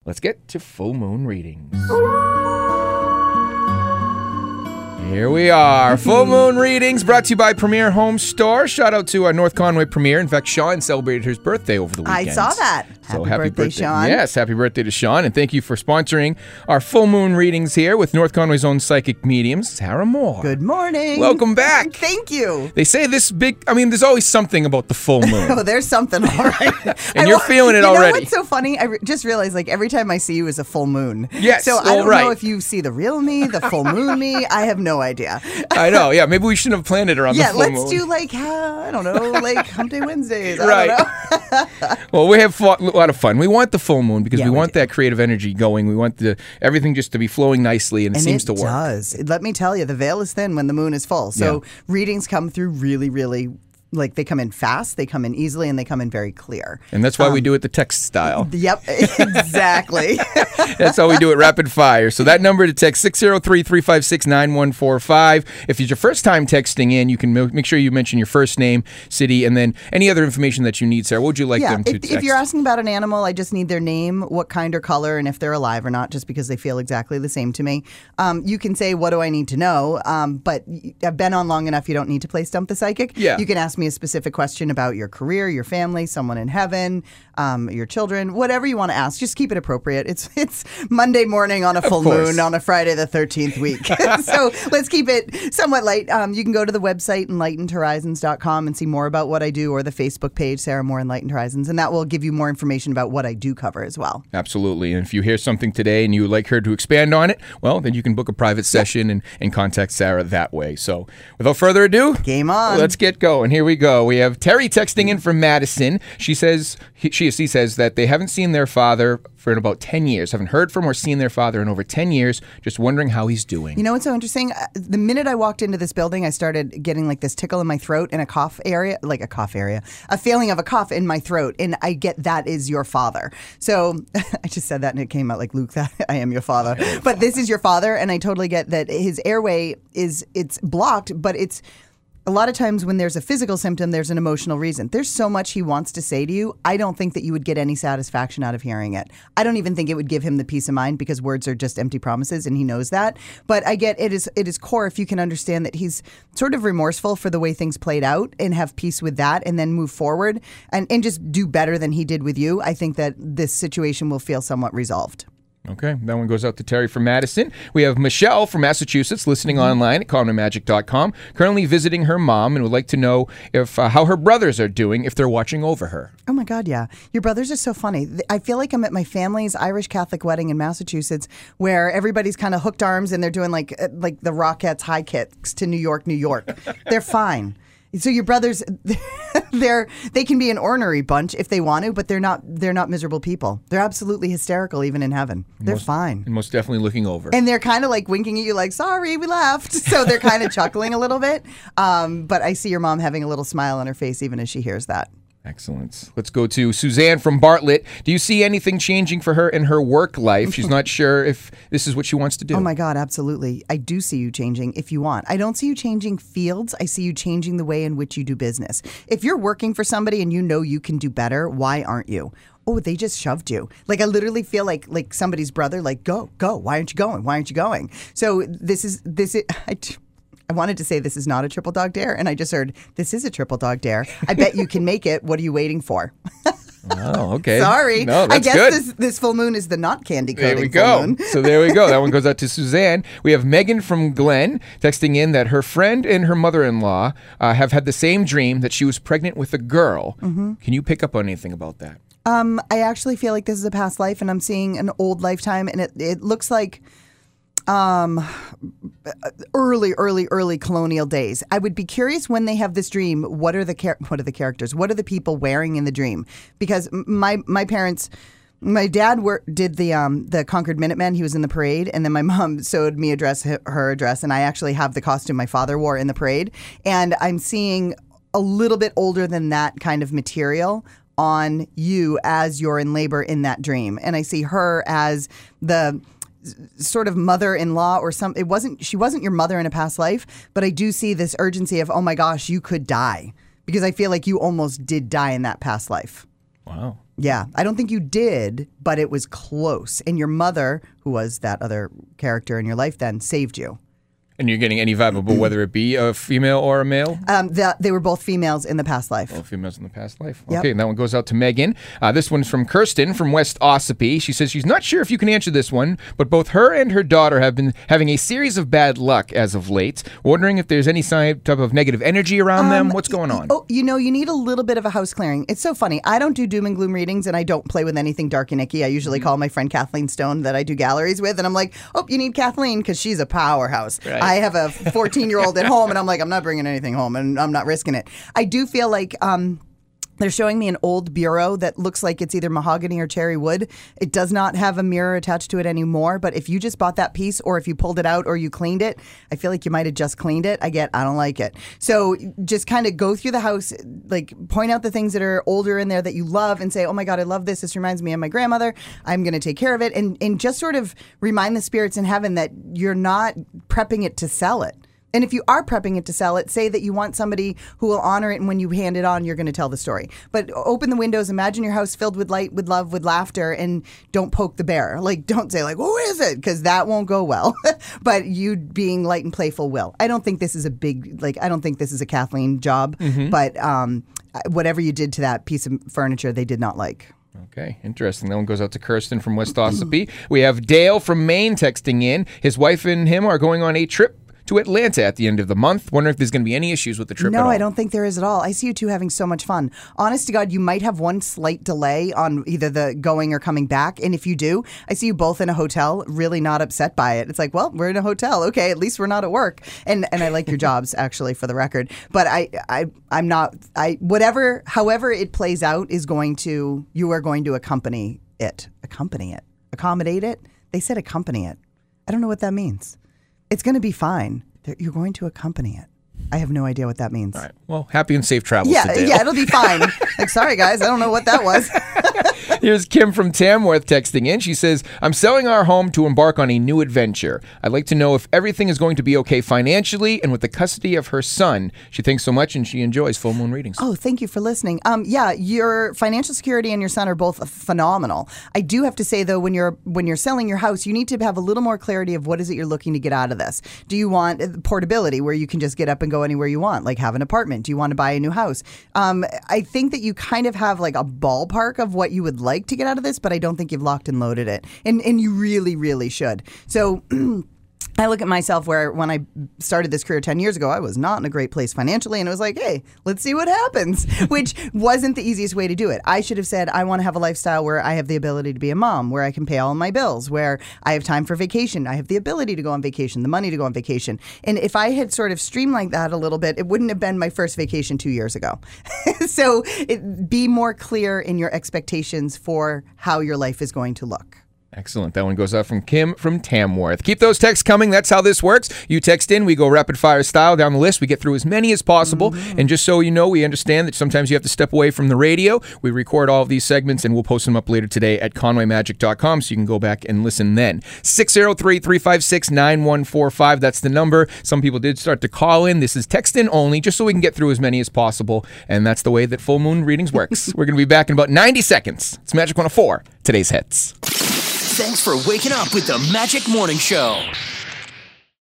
let's get to full moon readings. Here we are. Full moon readings brought to you by Premier Home Store. Shout out to North Conway Premier. In fact, Sean celebrated his birthday over the weekend. I saw that. So happy birthday, Sean. Yes, happy birthday to Sean. And thank you for sponsoring our full moon readings here with North Conway's own psychic medium, Sarah Moore. Good morning. Welcome back. Thank you. They say there's always something about the full moon. Oh, there's something, all right. And you're feeling it you already. You know what's so funny? I just realized, every time I see you is a full moon. Yes, So I don't know if you see the real me, the full moon me. I have no idea. I know. Yeah, maybe we shouldn't have planned it around the full moon. Yeah, let's do I don't know, Hump Day Wednesdays. Right. I don't know. Well, we have a lot of fun. We want the full moon because we want do. that creative energy going. We want everything just to be flowing nicely, and it seems to work. It does. Let me tell you, the veil is thin when the moon is full. So readings come through really, really, they come in fast, they come in easily, and they come in very clear. And that's why we do it the text style. Yep, exactly. That's how we do it rapid fire. So that number to text 603-356-9145. If it's your first time texting in, you can make sure you mention your first name, city, and then any other information that you need, Sarah. What would you like them to text? If you're asking about an animal, I just need their name, what kind or color, and if they're alive or not, just because they feel exactly the same to me. You can say, what do I need to know? But I've been on long enough, you don't need to play Stump the Psychic. Yeah. You can ask me a specific question about your career, your family, someone in heaven, your children, whatever you want to ask. Just keep it appropriate. It's Monday morning on a full moon on a Friday the 13th week. So let's keep it somewhat light. You can go to the website enlightenedhorizons.com and see more about what I do, or the Facebook page, Sarah Moore Enlightened Horizons, and that will give you more information about what I do cover as well. Absolutely. And if you hear something today and you would like her to expand on it, well, then you can book a private session and contact Sarah that way. So without further ado, game on. Let's get going. Here we go. We have Terry texting in from Madison. She says he says that they haven't seen their father for about 10 years. Haven't heard from or seen their father in over 10 years. Just wondering how he's doing. You know what's so interesting? The minute I walked into this building, I started getting this tickle in my throat and a feeling of a cough in my throat. And I get that is your father. So I just said that and it came out like Luke, that I am your father. But this is your father. And I totally get that his airway it's blocked, but it's a lot of times when there's a physical symptom, there's an emotional reason. There's so much he wants to say to you. I don't think that you would get any satisfaction out of hearing it. I don't even think it would give him the peace of mind, because words are just empty promises and he knows that. But I get it is core if you can understand that he's sort of remorseful for the way things played out and have peace with that and then move forward and just do better than he did with you. I think that this situation will feel somewhat resolved. Okay, that one goes out to Terry from Madison. We have Michelle from Massachusetts listening online at CommonMagic.com, currently visiting her mom and would like to know if how her brothers are doing, if they're watching over her. Oh my God, yeah. Your brothers are so funny. I feel like I'm at my family's Irish Catholic wedding in Massachusetts, where everybody's kind of hooked arms and they're doing like the Rockettes high kicks to New York, New York. They're fine. So your brothers, they can be an ornery bunch if they want to, but they're not miserable people. They're absolutely hysterical even in heaven. They're fine. And most definitely looking over. And they're kind of winking at you like, sorry, we laughed. So they're kind of chuckling a little bit. But I see your mom having a little smile on her face even as she hears that. Excellent. Let's go to Suzanne from Bartlett. Do you see anything changing for her in her work life? She's not sure if this is what she wants to do. Oh my God, absolutely. I do see you changing if you want. I don't see you changing fields. I see you changing the way in which you do business. If you're working for somebody and you know you can do better, why aren't you? Oh, they just shoved you. I literally feel like somebody's brother, go. Why aren't you going? Why aren't you going? So this is I wanted to say this is not a triple dog dare, and I just heard this is a triple dog dare. I bet you can make it. What are you waiting for? Oh, okay. Sorry. No, that's I good. guess this full moon is the not candy coating There we go. full moon. So there we go. That one goes out to Suzanne. We have Megan from Glen texting in that her friend and her mother-in-law have had the same dream, that she was pregnant with a girl. Mm-hmm. Can you pick up on anything about that? I actually feel like this is a past life, and I'm seeing an old lifetime, and it looks like early colonial days. I would be curious when they have this dream, what are the characters? What are the people wearing in the dream? Because my parents, my dad did the Concord Minutemen. He was in the parade, and then my mom sewed me her dress, and I actually have the costume my father wore in the parade. And I'm seeing a little bit older than that kind of material on you as you're in labor in that dream. And I see her as the sort of mother-in-law or she wasn't your mother in a past life, but I do see this urgency of, oh my gosh, you could die, because I feel like you almost did die in that past life. Wow. Yeah, I don't think you did, but it was close. And your mother, who was that other character in your life then, saved you. And you're getting any vibe about whether it be a female or a male? They were both females in the past life. Both females in the past life. Yep. Okay, and that one goes out to Megan. This one's from Kirsten from West Ossipee. She says she's not sure if you can answer this one, but both her and her daughter have been having a series of bad luck as of late. Wondering if there's any type of negative energy around them. What's going on? Oh, you need a little bit of a house clearing. It's so funny. I don't do doom and gloom readings, and I don't play with anything dark and icky. I usually call my friend Kathleen Stone that I do galleries with, and I'm like, oh, you need Kathleen because she's a powerhouse. Right. I have a 14-year-old at home, and I'm like, I'm not bringing anything home, and I'm not risking it. I do feel like they're showing me an old bureau that looks like it's either mahogany or cherry wood. It does not have a mirror attached to it anymore, but if you just bought that piece or if you pulled it out or you cleaned it, I feel like you might have just cleaned it. I don't like it. So just kind of go through the house, like point out the things that are older in there that you love and say, oh my God, I love this. This reminds me of my grandmother. I'm going to take care of it. And just sort of remind the spirits in heaven that you're not prepping it to sell it. And if you are prepping it to sell it, say that you want somebody who will honor it, and when you hand it on, you're going to tell the story. But open the windows, imagine your house filled with light, with love, with laughter, and don't poke the bear. Like, don't say, like, who is it? Because that won't go well. But you being light and playful will. I don't think this is I don't think this is a Kathleen job, but whatever you did to that piece of furniture, they did not like. Okay, interesting. That one goes out to Kirsten from West Ossipee. We have Dale from Maine texting in. His wife and him are going on a trip to Atlanta at the end of the month. Wondering if there's going to be any issues with the trip at all. No, I don't think there is at all. I see you two having so much fun. Honest to God, you might have one slight delay on either the going or coming back. And if you do, I see you both in a hotel, really not upset by it. It's like, well, we're in a hotel. Okay, at least we're not at work. And I like your jobs, actually, for the record. But I'm not, however it plays out you are going to accompany it. Accommodate it? They said accompany it. I don't know what that means. It's going to be fine. You're going to accompany it. I have no idea what that means. All right. Well, happy and safe travels to Dale. Yeah, it'll be fine. Like, sorry, guys. I don't know what that was. Here's Kim from Tamworth texting in. She says, I'm selling our home to embark on a new adventure. I'd like to know if everything is going to be okay financially and with the custody of her son. She thinks so much and she enjoys full moon readings. Oh, thank you for listening. Yeah, your financial security and your son are both phenomenal. I do have to say, though, when you're selling your house, you need to have a little more clarity of what is it you're looking to get out of this. Do you want portability where you can just get up and go anywhere you want, like have an apartment? Do you want to buy a new house? I think that you kind of have like a ballpark of what you would like to get out of this, but I don't think you've locked and loaded it. And you really, really should. So I look at myself where when I started this career 10 years ago, I was not in a great place financially. And it was like, hey, let's see what happens, which wasn't the easiest way to do it. I should have said, I want to have a lifestyle where I have the ability to be a mom, where I can pay all my bills, where I have time for vacation. I have the ability to go on vacation, the money to go on vacation. And if I had sort of streamlined that a little bit, it wouldn't have been my first vacation 2 years ago. So be more clear in your expectations for how your life is going to look. Excellent. That one goes out from Kim from Tamworth. Keep those texts coming. That's how this works. You text in, we go rapid fire style down the list. We get through as many as possible. And just so you know, we understand that sometimes you have to step away from the radio. We record all of these segments and we'll post them up later today at conwaymagic.com so you can go back and listen then. 603-356-9145. That's the number. Some people did start to call in. This is text in only, just so we can get through as many as possible. And that's the way that full moon readings works. We're going to be back in about 90 seconds. It's Magic 104, today's hits. Thanks for waking up with the Magic Morning Show.